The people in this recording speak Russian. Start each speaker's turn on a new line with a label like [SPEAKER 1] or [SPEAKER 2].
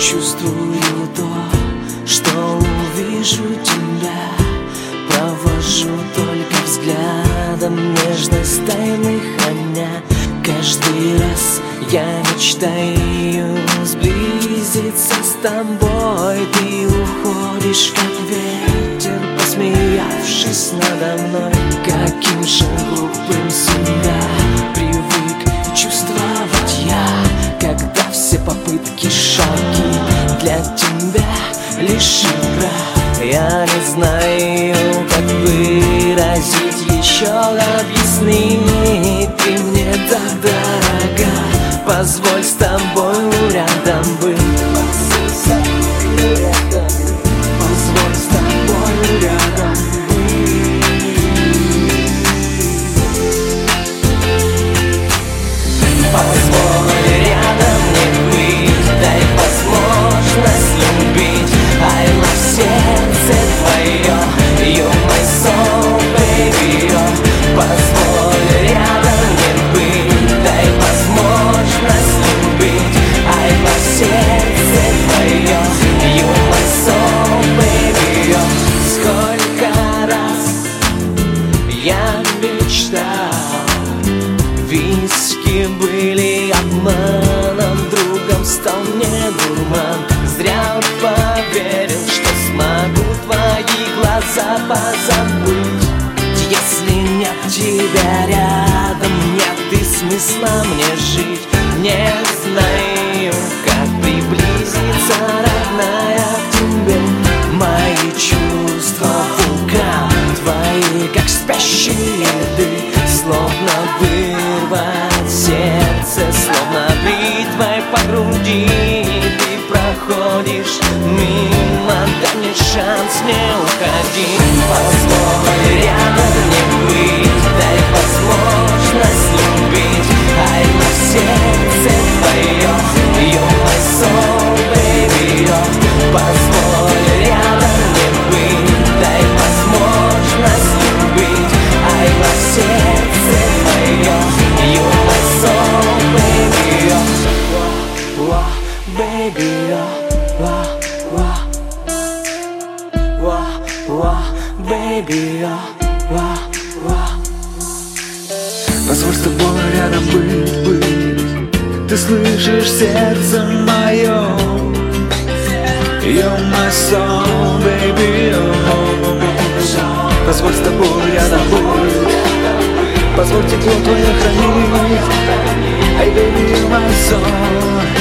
[SPEAKER 1] чувствую то, что увижу тебя. Провожу только взглядом нежность тайны храня. Каждый раз я мечтаю сблизиться с тобой. Ты уходишь, как ветер, посмеявшись надо мной. Каким же глупым себя привык чувствовать я, когда все попытки шаги для тебя лишь игра. Я не знаю, как выразить еще, объясни, ты мне так дорога. Позволь с тобой рядом быть. Позволь с тобой рядом быть. Позволь рядом мне быть, дай возможность любить. I love сердце твое, you my soul, baby, oh. Позволь рядом мне быть, дай возможность любить. I love сердце твое, you my soul, baby, oh. Сколько раз я мечтал, виски были обманом, другом стал мне дурман. Зря поверил, что смогу твои глаза позабыть. Если нет тебя рядом, нет и смысла мне жить. Не знаю, как приблизиться, родная, к тебе. Мои чувства вулкан, твои, как спящие льды, словно вырвать сердце, словно бритвой по груди. Проходишь мимо, дай мне шанс, не уходи. Позволь рядом мне быть, дай возможность любить. I love сердце твое, you my soul, baby, oh. Позволь рядом мне быть, дай возможность любить. I love сердце твое, you my soul, baby, oh. Baby, oh, baby, oh. Позволь с тобой рядом быть. Ты слышишь сердце мое, you're my soul, baby, oh. Позволь с тобой рядом быть. Позволь тепло твое хранить. Hey baby, you're my soul.